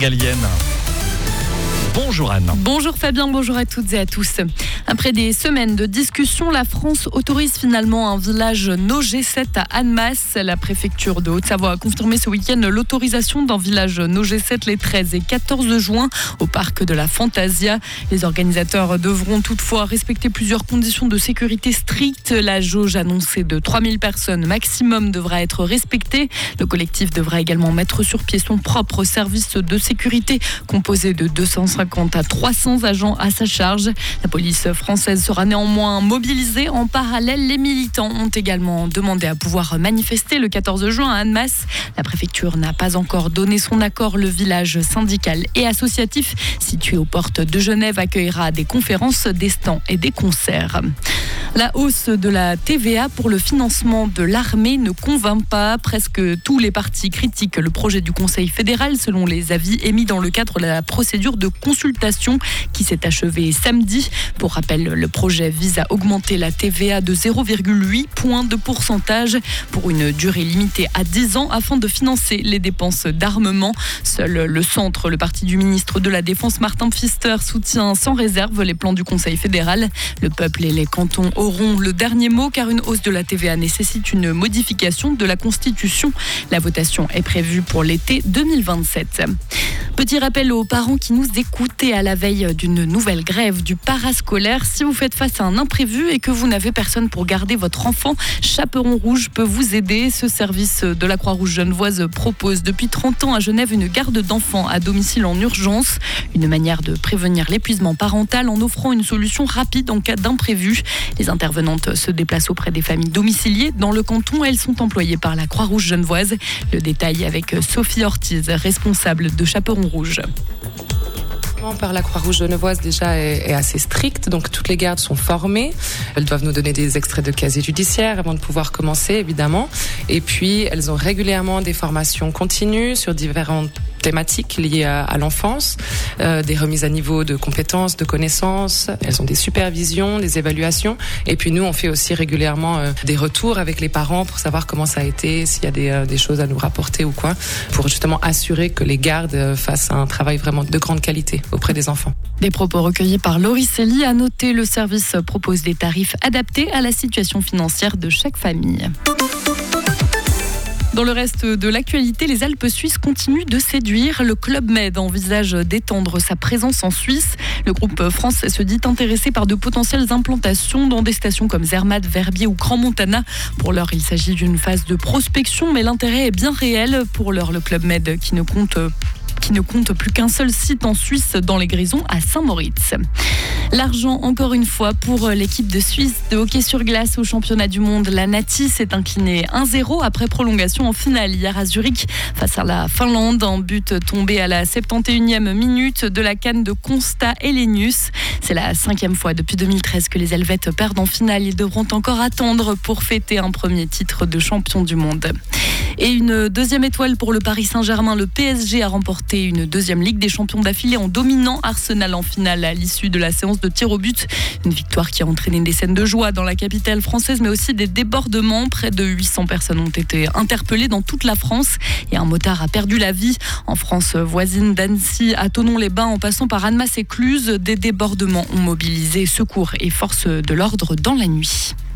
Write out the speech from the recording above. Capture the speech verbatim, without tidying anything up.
Galienne. Bonjour Anne. Bonjour Fabien, bonjour à toutes et à tous. Après des semaines de discussions, la France autorise finalement un village No G sept à Annemasse. La préfecture de Haute-Savoie a confirmé ce week-end l'autorisation d'un village No G sept les treize et quatorze juin au parc de la Fantasia. Les organisateurs devront toutefois respecter plusieurs conditions de sécurité strictes. La jauge annoncée de trois mille personnes maximum devra être respectée. Le collectif devra également mettre sur pied son propre service de sécurité composé de deux cent cinquante à trois cents agents à sa charge. La police française sera néanmoins mobilisée. En parallèle, les militants ont également demandé à pouvoir manifester le quatorze juin à Annemasse. La préfecture n'a pas encore donné son accord. Le village syndical et associatif situé aux portes de Genève accueillera des conférences, des stands et des concerts. La hausse de la T V A pour le financement de l'armée ne convainc pas. Presque tous les partis critiquent le projet du Conseil fédéral selon les avis émis dans le cadre de la procédure de consultation qui s'est achevée samedi. Pour rappel, le projet vise à augmenter la T V A de zéro virgule huit points de pourcentage pour une durée limitée à dix ans afin de financer les dépenses d'armement. Seul le centre, le parti du ministre de la Défense Martin Pfister, soutient sans réserve les plans du Conseil fédéral. Le peuple et les cantons auront le dernier mot car une hausse de la T V A nécessite une modification de la Constitution. La votation est prévue pour l'été deux mille vingt-sept. Petit rappel aux parents qui nous écoutez à la veille d'une nouvelle grève du parascolaire. Si vous faites face à un imprévu et que vous n'avez personne pour garder votre enfant, Chaperon Rouge peut vous aider. Ce service de la Croix-Rouge genevoise propose depuis trente ans à Genève une garde d'enfants à domicile en urgence. Une manière de prévenir l'épuisement parental en offrant une solution rapide en cas d'imprévu. Les intervenantes se déplacent auprès des familles domiciliées dans le canton. Elles sont employées par la Croix-Rouge genevoise. Le détail avec Sophie Ortiz, responsable de Chaperon Rouge. Par la Croix-Rouge genevoise déjà est, est assez stricte, donc toutes les gardes sont formées. Elles doivent nous donner des extraits de casier judiciaire avant de pouvoir commencer, évidemment. Et puis, elles ont régulièrement des formations continues sur différentes thématiques liées à, à l'enfance, euh, des remises à niveau de compétences, de connaissances. Elles ont des supervisions, des évaluations. Et puis nous, on fait aussi régulièrement euh, des retours avec les parents pour savoir comment ça a été, s'il y a des, euh, des choses à nous rapporter ou quoi, pour justement assurer que les gardes euh, fassent un travail vraiment de grande qualité auprès des enfants. Des propos recueillis par Laurie Selly. À noter, le service propose des tarifs adaptés à la situation financière de chaque famille. Dans le reste de l'actualité, les Alpes suisses continuent de séduire. Le Club Med envisage d'étendre sa présence en Suisse. Le groupe français se dit intéressé par de potentielles implantations dans des stations comme Zermatt, Verbier ou Crans-Montana. Pour l'heure, il s'agit d'une phase de prospection, mais l'intérêt est bien réel. Pour l'heure, le Club Med qui ne compte qui ne compte plus qu'un seul site en Suisse, dans les Grisons, à Saint-Moritz. L'argent, encore une fois, pour l'équipe de Suisse de hockey sur glace au championnat du monde. La Nati s'est inclinée un zéro après prolongation en finale hier à Zurich face à la Finlande. Un but tombé à la septante et unième minute de la canne de Consta Helenius. C'est la cinquième fois depuis deux mille treize que les Helvètes perdent en finale. Ils devront encore attendre pour fêter un premier titre de champion du monde. Et une deuxième étoile pour le Paris Saint-Germain. Le P S G a remporté une deuxième Ligue des Champions d'affilée en dominant Arsenal en finale à l'issue de la séance de tir au but. Une victoire qui a entraîné des scènes de joie dans la capitale française, mais aussi des débordements. Près de huit cents personnes ont été interpellées dans toute la France et un motard a perdu la vie. En France voisine d'Annecy, à Thonon-les-Bains, en passant par Annemasse et Cluses, des débordements ont mobilisé secours et forces de l'ordre dans la nuit.